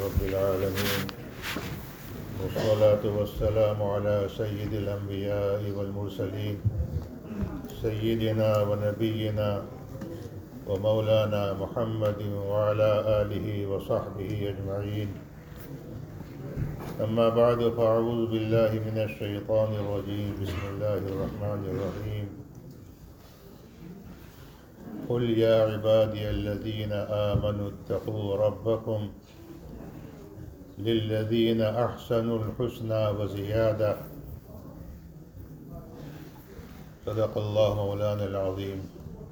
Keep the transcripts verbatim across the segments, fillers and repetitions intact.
رب العالمين والصلاة والسلام على سيد الأنبياء والمرسلين سيدنا ونبينا ومولانا محمد وعلى آله وصحبه أجمعين. أما بعد فأعوذ بالله من الشيطان الرجيم. بسم الله الرحمن الرحيم. قل يا عبادي الذين آمنوا اتقوا ربكم للذين أحسنوا الحسنى وزيادة. صدق الله مولانا العظيم.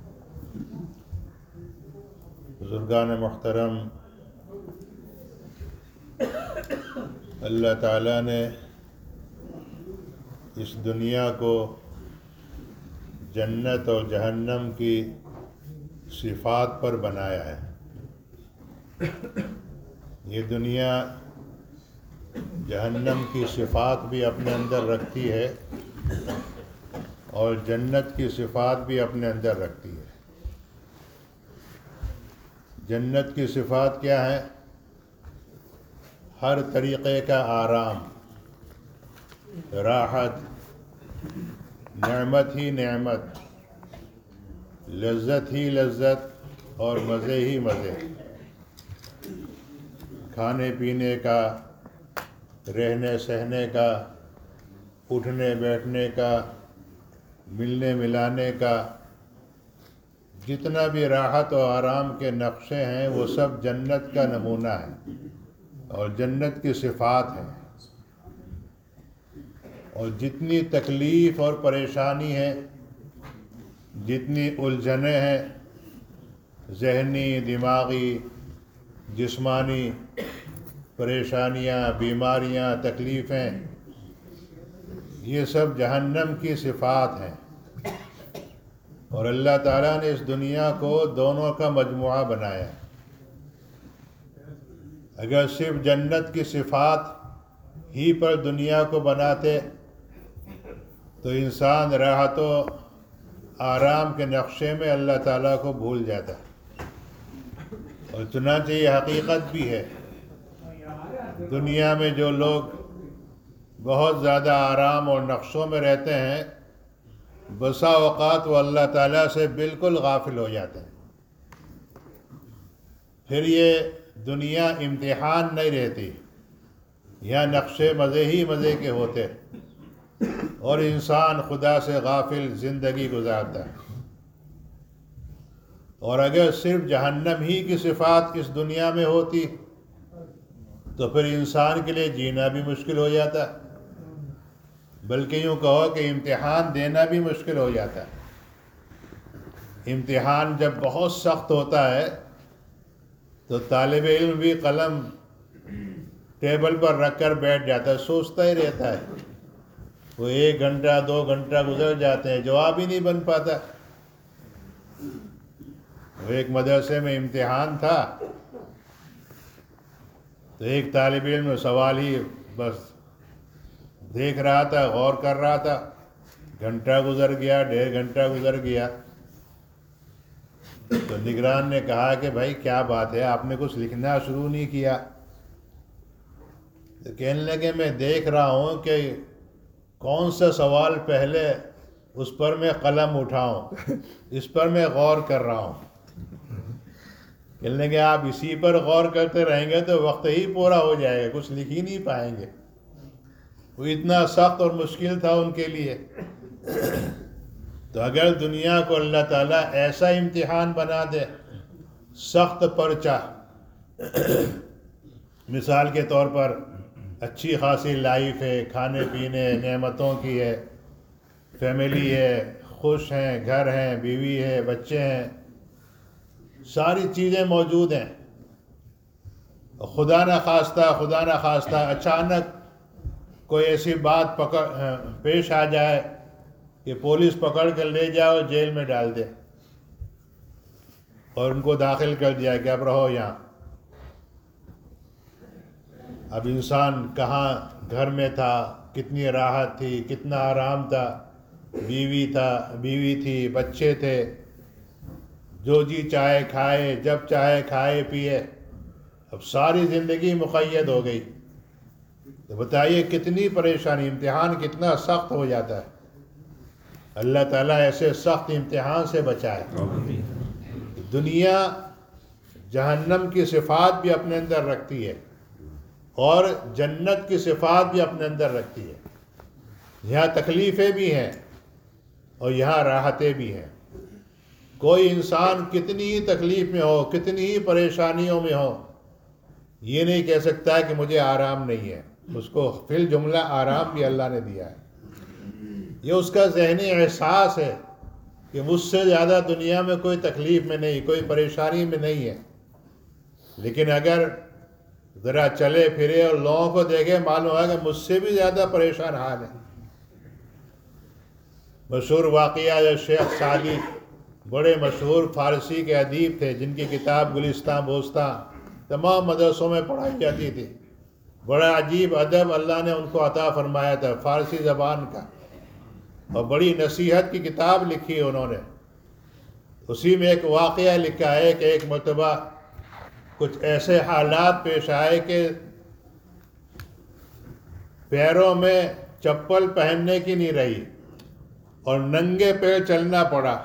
بزرگان محترم، اللہ تعالیٰ نے اس دنیا کو جنت اور جہنم کی صفات پر بنایا ہے. یہ دنیا جہنم کی صفات بھی اپنے اندر رکھتی ہے اور جنت کی صفات بھی اپنے اندر رکھتی ہے. جنت کی صفات کیا ہے؟ ہر طریقے کا آرام، راحت، نعمت ہی نعمت، لذت ہی لذت اور مزے ہی مزے. کھانے پینے کا، رہنے سہنے کا، اٹھنے بیٹھنے کا، ملنے ملانے کا، جتنا بھی راحت و آرام کے نقشے ہیں وہ سب جنت کا نمونہ ہے اور جنت کی صفات ہیں. اور جتنی تکلیف اور پریشانی ہے، جتنی الجھنیں ہیں، ذہنی، دماغی، جسمانی پریشانیاں، بیماریاں، تکلیفیں، یہ سب جہنم کی صفات ہیں. اور اللہ تعالیٰ نے اس دنیا کو دونوں کا مجموعہ بنایا ہے. اگر صرف جنت کی صفات ہی پر دنیا کو بناتے تو انسان راحت و آرام کے نقشے میں اللہ تعالیٰ کو بھول جاتا ہے. اور چنانچہ یہ حقیقت بھی ہے. دنیا میں جو لوگ بہت زیادہ آرام اور نقشوں میں رہتے ہیں، بسا اوقات وہ اللہ تعالیٰ سے بالکل غافل ہو جاتے ہیں. پھر یہ دنیا امتحان نہیں رہتی، یہاں نقشے مزے ہی مزے کے ہوتے اور انسان خدا سے غافل زندگی گزارتا ہے. اور اگر صرف جہنم ہی کی صفات اس دنیا میں ہوتی تو پھر انسان کے لیے جینا بھی مشکل ہو جاتا، بلکہ یوں کہو کہ امتحان دینا بھی مشکل ہو جاتا ہے. امتحان جب بہت سخت ہوتا ہے تو طالب علم بھی قلم ٹیبل پر رکھ کر بیٹھ جاتا ہے، سوچتا ہی رہتا ہے. وہ ایک گھنٹہ دو گھنٹہ گزر جاتے ہیں، جواب ہی نہیں بن پاتا. وہ ایک مدرسے میں امتحان تھا تو ایک طالب علم سوال ہی بس دیکھ رہا تھا، غور کر رہا تھا. گھنٹہ گزر گیا، ڈیڑھ گھنٹہ گزر گیا تو نگران نے کہا کہ بھائی کیا بات ہے، آپ نے کچھ لکھنا شروع نہیں کیا؟ تو کہنے لگے میں دیکھ رہا ہوں کہ کون سا سوال پہلے اس پر میں قلم اٹھاؤں، اس پر میں غور کر رہا ہوں. کہنے لگے آپ اسی پر غور کرتے رہیں گے تو وقت ہی پورا ہو جائے گا، کچھ لکھ ہی نہیں پائیں گے. وہ اتنا سخت اور مشکل تھا ان کے لیے. تو اگر دنیا کو اللہ تعالیٰ ایسا امتحان بنا دے، سخت پرچہ، مثال کے طور پر اچھی خاصی لائف ہے، کھانے پینے نعمتوں کی ہے، فیملی ہے، خوش ہیں، گھر ہیں، بیوی ہے، بچے ہیں، ساری چیزیں موجود ہیں. خدا نہ خواستہ خدا نہ خواستہ اچانک کوئی ایسی بات پکڑ پیش آ جائے کہ پولیس پکڑ کر لے جائے اور جیل میں ڈال دے اور ان کو داخل کر دیا کہ اب رہو یہاں. اب انسان کہاں گھر میں تھا، کتنی راحت تھی، کتنا آرام تھا، بیوی تھا بیوی تھی، بچے تھے، جو جی چاہے کھائے، جب چاہے کھائے پیے. اب ساری زندگی مقید ہو گئی، تو بتائیے کتنی پریشانی، امتحان کتنا سخت ہو جاتا ہے۔ اللہ تعالیٰ ایسے سخت امتحان سے بچائے۔ دنیا جہنم کی صفات بھی اپنے اندر رکھتی ہے اور جنت کی صفات بھی اپنے اندر رکھتی ہے۔ یہاں تکلیفیں بھی ہیں اور یہاں راحتیں بھی ہیں۔ کوئی انسان کتنی ہی تکلیف میں ہو، کتنی ہی پریشانیوں میں ہو، یہ نہیں کہہ سکتا کہ مجھے آرام نہیں ہے۔ اس کو فی الجملہ آرام بھی اللہ نے دیا ہے۔ یہ اس کا ذہنی احساس ہے کہ مجھ سے زیادہ دنیا میں کوئی تکلیف میں نہیں، کوئی پریشانی میں نہیں ہے۔ لیکن اگر ذرا چلے پھرے اور لوگوں کو دیکھے، معلوم ہے کہ مجھ سے بھی زیادہ پریشان حال ہے۔ مشہور واقعہ جو شیخ سعدی، بڑے مشہور فارسی کے ادیب تھے، جن کی کتاب گلستان بوستان تمام مدرسوں میں پڑھائی جاتی تھی۔ بڑا عجیب ادب اللہ نے ان کو عطا فرمایا تھا فارسی زبان کا، اور بڑی نصیحت کی کتاب لکھی انہوں نے۔ اسی میں ایک واقعہ لکھا ہے کہ ایک مرتبہ کچھ ایسے حالات پیش آئے کہ پیروں میں چپل پہننے کی نہیں رہی اور ننگے پیر چلنا پڑا۔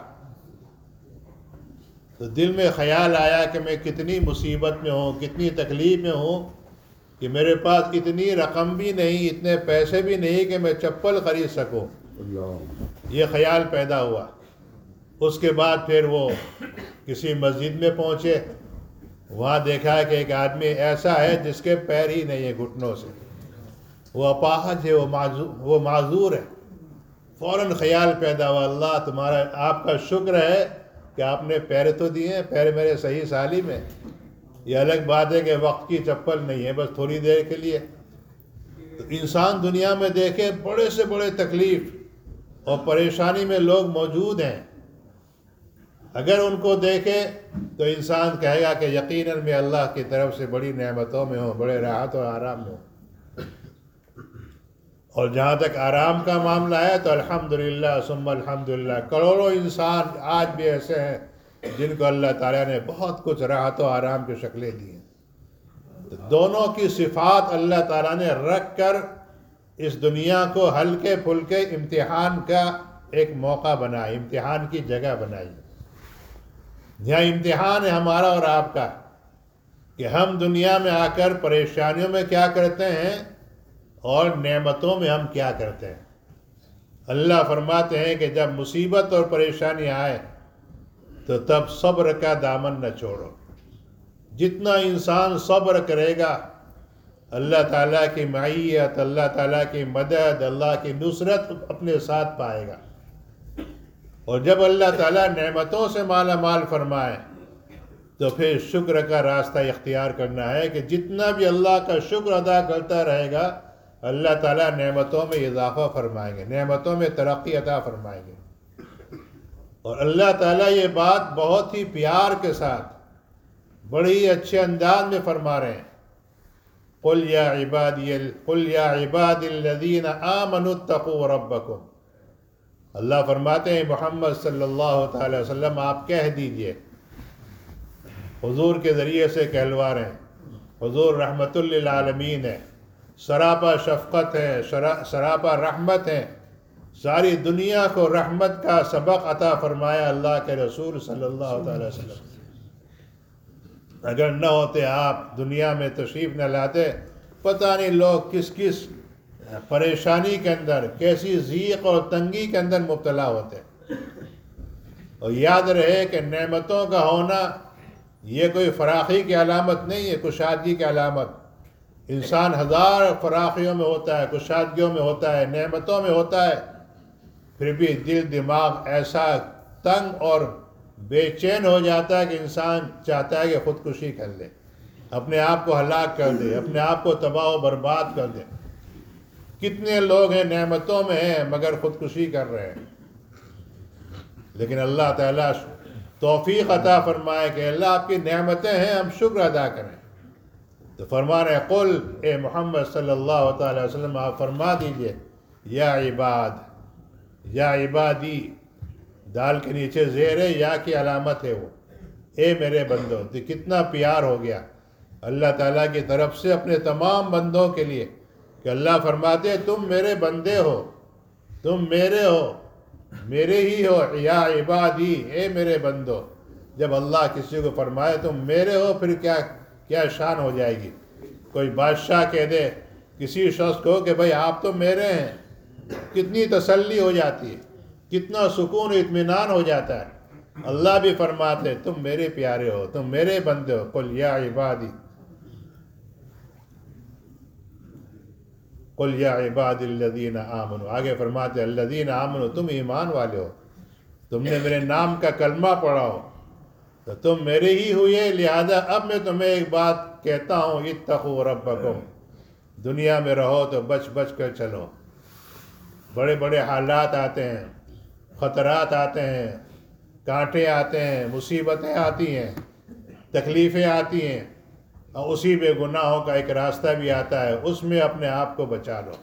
تو دل میں خیال آیا کہ میں کتنی مصیبت میں ہوں، کتنی تکلیف میں ہوں کہ میرے پاس اتنی رقم بھی نہیں، اتنے پیسے بھی نہیں کہ میں چپل خرید سکوں۔ یہ خیال پیدا ہوا۔ اس کے بعد پھر وہ کسی مسجد میں پہنچے، وہاں دیکھا کہ ایک آدمی ایسا ہے جس کے پیر ہی نہیں ہے گھٹنوں سے، وہ اپاہج ہے، وہ معذور وہ معذور ہے۔ فوراً خیال پیدا ہوا، اللہ تمہارا آپ کا شکر ہے کہ آپ نے پیر تو دیے ہیں، پیر میرے صحیح سالم ہے۔ یہ الگ بات ہے کہ وقت کی چپل نہیں ہے، بس تھوڑی دیر کے لیے۔ تو انسان دنیا میں دیکھے بڑے سے بڑے تکلیف اور پریشانی میں لوگ موجود ہیں، اگر ان کو دیکھے تو انسان کہے گا کہ یقیناً میں اللہ کی طرف سے بڑی نعمتوں میں ہوں، بڑے راحت اور آرام میں ہوں۔ اور جہاں تک آرام کا معاملہ ہے تو الحمدللہ ثم الحمدللہ، کروڑوں انسان آج بھی ایسے ہیں جن کو اللہ تعالیٰ نے بہت کچھ راحت و آرام کی شکلیں دی ہیں۔ تو دونوں کی صفات اللہ تعالیٰ نے رکھ کر اس دنیا کو ہلکے پھلکے امتحان کا ایک موقع بنائی، امتحان کی جگہ بنائی۔ یہاں امتحان ہے ہمارا اور آپ کا کہ ہم دنیا میں آ کر پریشانیوں میں کیا کرتے ہیں اور نعمتوں میں ہم کیا کرتے ہیں۔ اللہ فرماتے ہیں کہ جب مصیبت اور پریشانی آئے تو تب صبر کا دامن نہ چھوڑو۔ جتنا انسان صبر کرے گا، اللہ تعالیٰ کی معیت، اللہ تعالیٰ کی مدد، اللہ کی نصرت اپنے ساتھ پائے گا۔ اور جب اللہ تعالیٰ نعمتوں سے مالا مال فرمائے تو پھر شکر کا راستہ اختیار کرنا ہے کہ جتنا بھی اللہ کا شکر ادا کرتا رہے گا، اللہ تعالیٰ نعمتوں میں اضافہ فرمائیں گے، نعمتوں میں ترقی عطا فرمائیں گے۔ اور اللہ تعالیٰ یہ بات بہت ہی پیار کے ساتھ بڑے ہی اچھے انداز میں فرما رہے ہیں۔ قُلْ يَا عِبَادِيَ قُلْ يَا عِبَادِ الَّذِينَ آمَنُوا اتَّقُوا رَبَّكُمْ۔ اللہ فرماتے ہیں محمد صلی اللہ تعالی وسلم آپ کہہ دیجئے، حضور کے ذریعے سے کہلوا رہے ہیں، حضور رحمت للعالمین ہے، سراپا شفقت ہے، سراپا رحمت ہے، ساری دنیا کو رحمت کا سبق عطا فرمایا اللہ کے رسول صلی اللہ تعالی وسلم۔ اگر نہ ہوتے آپ، دنیا میں تشریف نہ لاتے، پتہ نہیں لوگ کس کس پریشانی کے اندر، کیسی ضیق اور تنگی کے اندر مبتلا ہوتے۔ اور یاد رہے کہ نعمتوں کا ہونا یہ کوئی فراخی کی علامت نہیں ہے، کشادگی کی علامت۔ انسان ہزار فراخیوں میں ہوتا ہے، کشادگیوں میں ہوتا ہے، نعمتوں میں ہوتا ہے، پھر بھی دل دماغ ایسا تنگ اور بے چین ہو جاتا ہے کہ انسان چاہتا ہے کہ خودکشی کر لے، اپنے آپ کو ہلاک کر دے، اپنے آپ کو تباہ و برباد کر دے۔ کتنے لوگ ہیں نعمتوں میں ہیں مگر خودکشی کر رہے ہیں۔ لیکن اللہ تعالیٰ توفیق عطا فرمائے کہ اللہ آپ کی نعمتیں ہیں، ہم شکر ادا کریں۔ تو فرما رہے قل، اے محمد صلی اللہ تعالی وسلم آپ فرما دیجئے، یا عباد، یا عبادی، دال کے نیچے زیر ہے، یا کی علامت ہے وہ، اے میرے بندو۔ تو کتنا پیار ہو گیا اللہ تعالیٰ کی طرف سے اپنے تمام بندوں کے لیے کہ اللہ فرماتے ہیں تم میرے بندے ہو، تم میرے ہو، میرے ہی ہو، یا عبادی، اے میرے بندو۔ جب اللہ کسی کو فرمائے تم میرے ہو، پھر کیا کیا شان ہو جائے گی۔ کوئی بادشاہ کہہ دے کسی شخص کو کہ بھائی آپ تو میرے ہیں، کتنی تسلی ہو جاتی ہے، کتنا سکون و اطمینان ہو جاتا ہے۔ اللہ بھی فرماتے تم میرے پیارے ہو، تم میرے بندے ہو۔ قل یا عبادی، قل یا عبادی الذین آمنوا، آگے فرماتے الذین آمنوا، تم ایمان والے ہو، تم نے میرے نام کا کلمہ پڑھا ہو تو تم میرے ہی ہوئے، لہذا اب میں تمہیں ایک بات کہتا ہوں، اتقوا ربکم، دنیا میں رہو تو بچ بچ کر چلو۔ بڑے بڑے حالات آتے ہیں، خطرات آتے ہیں، کانٹے آتے ہیں، مصیبتیں آتی ہیں، تکلیفیں آتی ہیں، اور اسی میں گناہوں کا ایک راستہ بھی آتا ہے، اس میں اپنے آپ کو بچا لو۔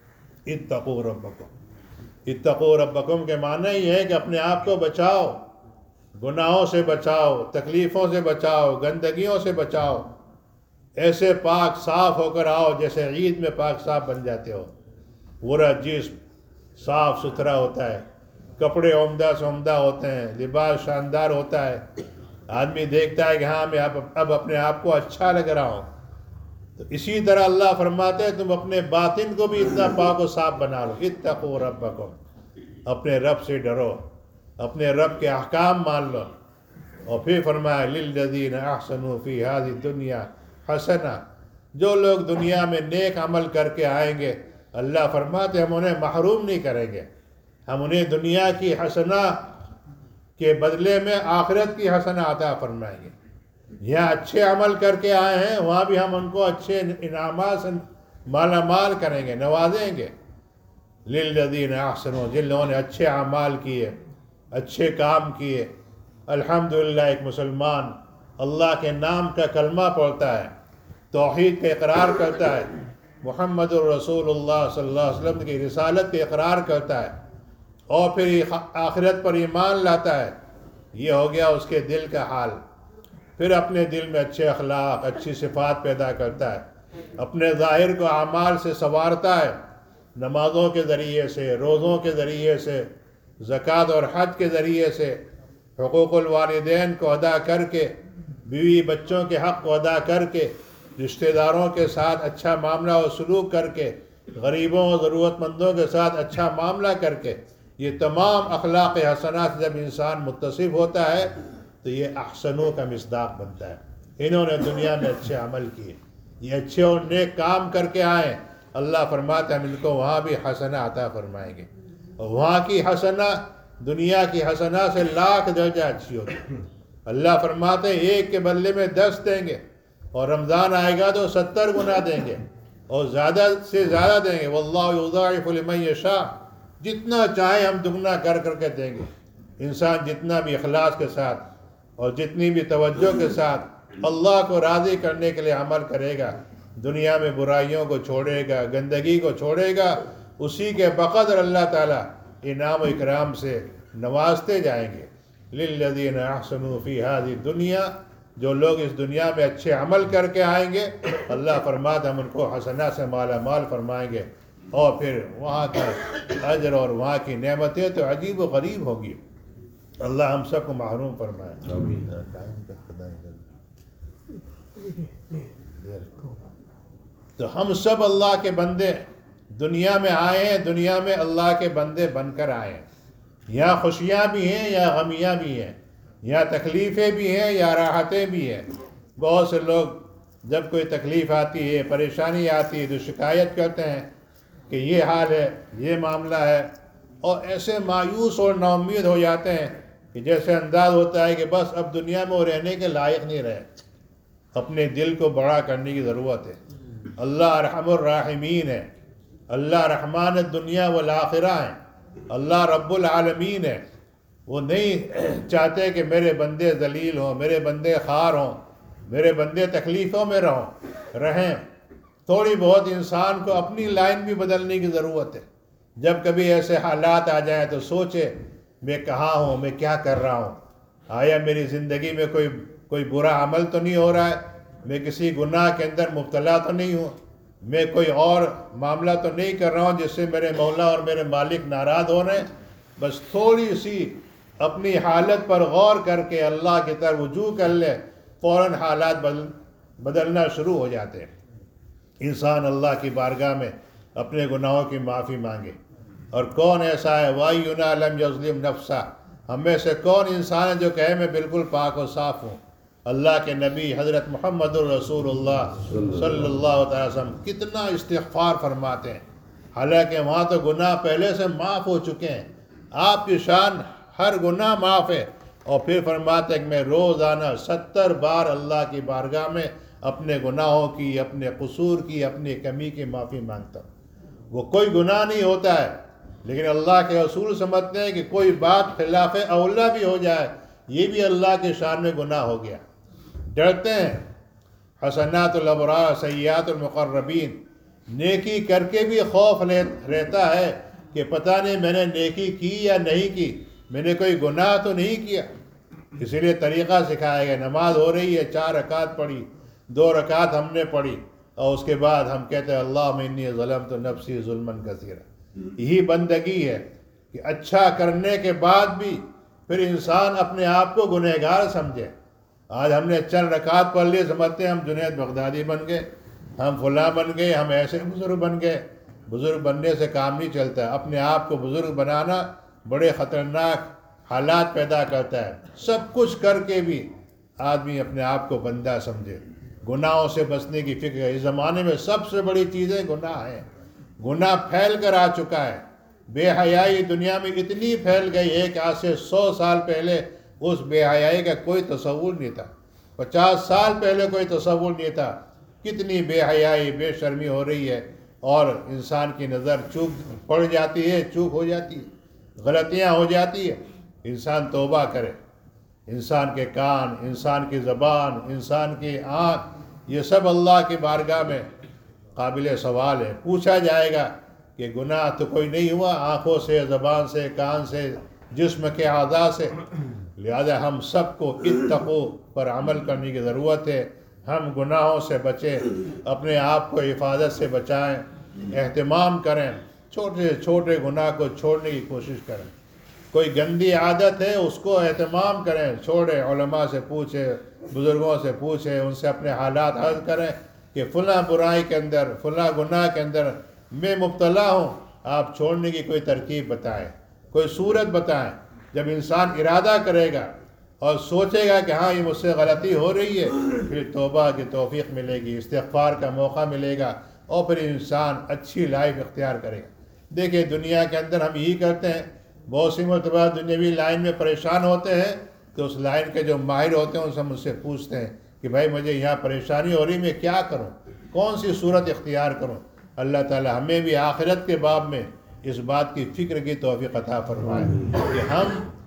اتقوا ربکم، اتقوا ربکم کے معنی یہ ہے کہ اپنے آپ کو بچاؤ، گناہوں سے بچاؤ، تکلیفوں سے بچاؤ، گندگیوں سے بچاؤ، ایسے پاک صاف ہو کر آؤ جیسے عید میں پاک صاف بن جاتے ہو۔ پورا جسم صاف ستھرا ہوتا ہے، کپڑے عمدہ سے عمدہ ہوتے ہیں، لباس شاندار ہوتا ہے، آدمی دیکھتا ہے کہ ہاں میں اب اب اپنے آپ کو اچھا لگ رہا ہوں۔ تو اسی طرح اللہ فرماتے ہیں تم اپنے باطن کو بھی اتنا پاک و صاف بنا لو۔ اتقوا ربکم، اپنے رب سے ڈرو، اپنے رب کے احکام مان لو۔ اور پھر فرمایا للذین احسنوا فی ہذہ الدنیا حسنہ، جو لوگ دنیا میں نیک عمل کر کے آئیں گے اللہ فرماتے ہم انہیں محروم نہیں کریں گے، ہم انہیں دنیا کی حسنہ کے بدلے میں آخرت کی حسنہ عطا فرمائیں گے۔ یہاں اچھے عمل کر کے آئے ہیں، وہاں بھی ہم ان کو اچھے انعامات سے مالا مال کریں گے، نوازیں گے۔ للذین احسنوا، جن لوگوں نے اچھے اعمال کیے، اچھے کام کیے۔ الحمدللہ ایک مسلمان اللہ کے نام کا کلمہ پڑھتا ہے، توحید کا اقرار کرتا ہے، محمد الرسول اللہ صلی اللہ علیہ وسلم کی رسالت کا اقرار کرتا ہے، اور پھر آخرت پر ایمان لاتا ہے، یہ ہو گیا اس کے دل کا حال۔ پھر اپنے دل میں اچھے اخلاق، اچھی صفات پیدا کرتا ہے، اپنے ظاہر کو اعمال سے سنوارتا ہے، نمازوں کے ذریعے سے، روزوں کے ذریعے سے، زکوٰۃ اور حج کے ذریعے سے، حقوق الوالدین کو ادا کر کے، بیوی بچوں کے حق کو ادا کر کے، رشتہ داروں کے ساتھ اچھا معاملہ و سلوک کر کے، غریبوں اور ضرورت مندوں کے ساتھ اچھا معاملہ کر کے، یہ تمام اخلاق حسنات جب انسان متصف ہوتا ہے تو یہ احسنوں کا مصداق بنتا ہے۔ انہوں نے دنیا میں اچھے عمل کیے، یہ اچھے اور نیک کام کر کے آئیں، اللہ فرماتا ہے ہم ان کو وہاں بھی حسنہ عطا فرمائیں گے، اور وہاں کی حسنہ دنیا کی حسنہ سے لاکھ درجہ اچھی ہوتی۔ اللہ فرماتے ہیں ایک کے بدلے میں دس دیں گے، اور رمضان آئے گا تو ستر گنا دیں گے، اور زیادہ سے زیادہ دیں گے۔ واللہ یضاعف لمن یشاء، جتنا چاہیں ہم دگنا کر کر کے دیں گے۔ انسان جتنا بھی اخلاص کے ساتھ اور جتنی بھی توجہ کے ساتھ اللہ کو راضی کرنے کے لیے عمل کرے گا، دنیا میں برائیوں کو چھوڑے گا، گندگی کو چھوڑے گا، اسی کے بقدر اللہ تعالیٰ انعام و اکرام سے نوازتے جائیں گے۔ للذین احسنوا فی ہذہ الدنیا، جو لوگ اس دنیا میں اچھے عمل کر کے آئیں گے اللہ فرماتا ہم ان کو حسنہ سے مالا مال فرمائیں گے، اور پھر وہاں کا اجر اور وہاں کی نعمتیں تو عجیب و غریب ہوگی۔ اللہ ہم سب کو محروم فرمائے۔ تو ہم سب اللہ کے بندے دنیا میں آئے ہیں، دنیا میں اللہ کے بندے بن کر آئے ہیں۔ یہاں خوشیاں بھی ہیں یا غمیاں بھی ہیں، یہاں تکلیفیں بھی ہیں یا راحتیں بھی ہیں۔ بہت سے لوگ جب کوئی تکلیف آتی ہے، پریشانی آتی ہے تو شکایت کرتے ہیں کہ یہ حال ہے، یہ معاملہ ہے، اور ایسے مایوس اور نا امید ہو جاتے ہیں کہ جیسے انداز ہوتا ہے کہ بس اب دنیا میں وہ رہنے کے لائق نہیں رہے۔ اپنے دل کو بڑا کرنے کی ضرورت ہے۔ اللہ ارحم الراحمین ہے، اللہ رحمان الدنیا والآخرہ ہیں، اللہ رب العالمین ہے۔ وہ نہیں چاہتے کہ میرے بندے ذلیل ہوں، میرے بندے خوار ہوں، میرے بندے تکلیفوں میں رہوں رہیں۔ تھوڑی بہت انسان کو اپنی لائن بھی بدلنے کی ضرورت ہے۔ جب کبھی ایسے حالات آ جائیں تو سوچے میں کہاں ہوں، میں کیا کر رہا ہوں، آیا میری زندگی میں کوئی کوئی برا عمل تو نہیں ہو رہا ہے، میں کسی گناہ کے اندر مبتلا تو نہیں ہوں، میں کوئی اور معاملہ تو نہیں کر رہا ہوں جس سے میرے مولا اور میرے مالک ناراض ہو رہے ہیں. بس تھوڑی سی اپنی حالت پر غور کر کے اللہ کی طرف رجوع کر لے، فوراً حالات بدل بدلنا شروع ہو جاتے ہیں. انسان اللہ کی بارگاہ میں اپنے گناہوں کی معافی مانگے. اور کون ایسا ہے وَأَيُّنَا لَمْ يَظْلِمْ نَفْسَهُ، ہم میں سے کون انسان ہے جو کہے میں بالکل پاک و صاف ہوں. اللہ کے نبی حضرت محمد الرسول اللہ صلی اللہ تعالی وسلم کتنا استغفار فرماتے ہیں، حالانکہ وہاں تو گناہ پہلے سے معاف ہو چکے ہیں. آپ کی شان ہر گناہ معاف ہے، اور پھر فرماتے ہیں کہ میں روزانہ ستر بار اللہ کی بارگاہ میں اپنے گناہوں کی، اپنے قصور کی، اپنی کمی کی معافی مانگتا ہوں. وہ کوئی گناہ نہیں ہوتا ہے، لیکن اللہ کے رسول سمجھتے ہیں کہ کوئی بات خلاف اولا بھی ہو جائے یہ بھی اللہ کے شان میں گناہ ہو گیا. ڈرتے ہیں. حسنات الابرار سیئات المقربین، نیکی کر کے بھی خوف رہتا ہے کہ پتہ نہیں میں نے نیکی کی یا نہیں کی، میں نے کوئی گناہ تو نہیں کیا. اسی لیے طریقہ سکھایا گیا. نماز ہو رہی ہے، چار رکعت پڑھی، دو رکعت ہم نے پڑھی، اور اس کے بعد ہم کہتے ہیں اللہم انی ظلمت نفسی ظلما کثیرا. یہی بندگی ہے کہ اچھا کرنے کے بعد بھی پھر انسان اپنے آپ کو گنہگار سمجھے. آج ہم نے چند رکعت پڑھ لی، سمجھتے ہیں ہم جنید بغدادی بن گئے، ہم فلاں بن گئے، ہم ایسے بزرگ بن گئے. بزرگ بننے سے کام نہیں چلتا. اپنے آپ کو بزرگ بنانا بڑے خطرناک حالات پیدا کرتا ہے. سب کچھ کر کے بھی آدمی اپنے آپ کو بندہ سمجھے. گناہوں سے بچنے کی فکر ہے. اس زمانے میں سب سے بڑی چیزیں گناہ ہیں. گناہ پھیل کر آ چکا ہے. بے حیائی دنیا میں اتنی پھیل گئی ہے کہ آج سے سو سال پہلے اس بے حیائی کا کوئی تصور نہیں تھا. پچاس سال پہلے کوئی تصور نہیں تھا. کتنی بے حیائی، بے شرمی ہو رہی ہے، اور انسان کی نظر چوک پڑ جاتی ہے، چوک ہو جاتی ہے، غلطیاں ہو جاتی ہے. انسان توبہ کرے. انسان کے کان، انسان کی زبان، انسان کی آنکھ، یہ سب اللہ کی بارگاہ میں قابل سوال ہے. پوچھا جائے گا کہ گناہ تو کوئی نہیں ہوا آنکھوں سے، زبان سے، کان سے، جسم کے اعضاء سے. لہذا ہم سب کو اتقو پر عمل کرنے کی ضرورت ہے. ہم گناہوں سے بچیں، اپنے آپ کو حفاظت سے بچائیں، اہتمام کریں، چھوٹے چھوٹے گناہ کو چھوڑنے کی کوشش کریں. کوئی گندی عادت ہے اس کو اہتمام کریں، چھوڑیں، علماء سے پوچھیں، بزرگوں سے پوچھیں، ان سے اپنے حالات حل کریں کہ فلاں برائی کے اندر، فلاں گناہ کے اندر میں مبتلا ہوں. آپ چھوڑنے کی کوئی ترکیب بتائیں، کوئی صورت بتائیں. جب انسان ارادہ کرے گا اور سوچے گا کہ ہاں یہ مجھ سے غلطی ہو رہی ہے، پھر توبہ کی توفیق ملے گی، استغفار کا موقع ملے گا، اور پھر انسان اچھی لائف اختیار کرے گا. دیکھیں دنیا کے اندر ہم یہی کرتے ہیں. بہت سی مرتبہ دنیاوی لائن میں پریشان ہوتے ہیں تو اس لائن کے جو ماہر ہوتے ہیں ان سے مجھ سے پوچھتے ہیں کہ بھائی مجھے یہاں پریشانی ہو رہی، میں کیا کروں، کون سی صورت اختیار کروں. اللہ تعالی ہمیں بھی آخرت کے باب میں اس بات کی فکر کی توفیق عطا فرمائے کہ ہم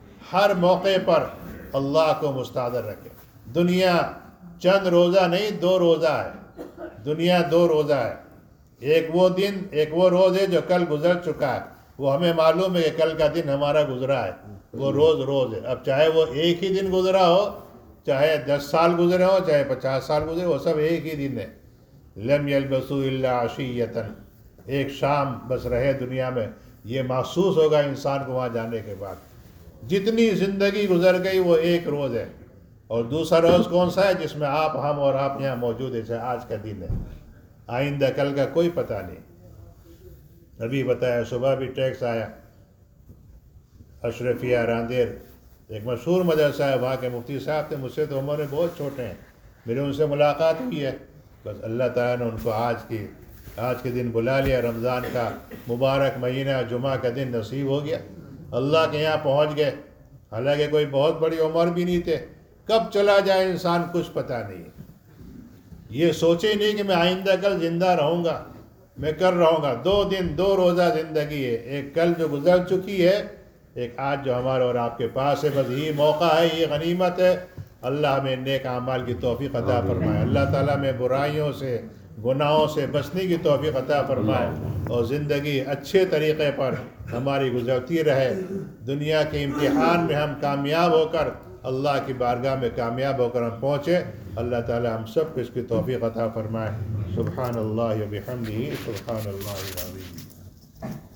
ہر موقع پر اللہ کو مستحضر رکھیں. دنیا چند روزہ نہیں، دو روزہ ہے. دنیا دو روزہ ہے. ایک وہ دن، ایک وہ روز ہے جو کل گزر چکا ہے. وہ ہمیں معلوم ہے کہ کل کا دن ہمارا گزرا ہے. وہ روز روز ہے. اب چاہے وہ ایک ہی دن گزرا ہو، چاہے دس سال گزرے ہو، چاہے پچاس سال گزرے، وہ سب ایک ہی دن ہے. لم یلبسوا الا عشیۃ، ایک شام بس رہے دنیا میں. یہ محسوس ہوگا انسان کو وہاں جانے کے بعد. جتنی زندگی گزر گئی وہ ایک روز ہے. اور دوسرا روز کون سا ہے؟ جس میں آپ، ہم اور آپ یہاں موجود ہیں. آج کا دن ہے، آئندہ کل کا کوئی پتہ نہیں. ابھی بتایا صبح بھی ٹیکس آیا. اشرفیہ راندیر ایک مشہور مدرسہ ہے، وہاں کے مفتی صاحب تھے. مجھ سے تو عمر میں بہت چھوٹے ہیں، میرے ان سے ملاقات ہوئی ہے. بس اللہ تعالیٰ نے ان کو آج کی آج کے دن بلا لیا. رمضان کا مبارک مہینہ، جمعہ کا دن نصیب ہو گیا. اللہ کے یہاں پہنچ گئے. حالانکہ کوئی بہت بڑی عمر بھی نہیں تھے. کب چلا جائے انسان کچھ پتہ نہیں. یہ سوچے نہیں کہ میں آئندہ کل زندہ رہوں گا، میں کر رہوں گا. دو دن، دو روزہ زندگی ہے. ایک کل جو گزر چکی ہے، ایک آج جو ہمارے اور آپ کے پاس ہے. بس یہ موقع ہے، یہ غنیمت ہے. اللہ ہمیں نیک اعمال کی توفیق عطا فرمائے. اللہ تعالیٰ میں برائیوں سے، گناہوں سے بچنے کی توفیق عطا فرمائے، اور زندگی اچھے طریقے پر ہماری گزرتی رہے. دنیا کے امتحان میں ہم کامیاب ہو کر اللہ کی بارگاہ میں کامیاب ہو کر ہم پہنچے. اللہ تعالی ہم سب کو اس کی توفیق عطا فرمائے. سبحان اللہ و بحمدہ، سبحان اللہ العظیم.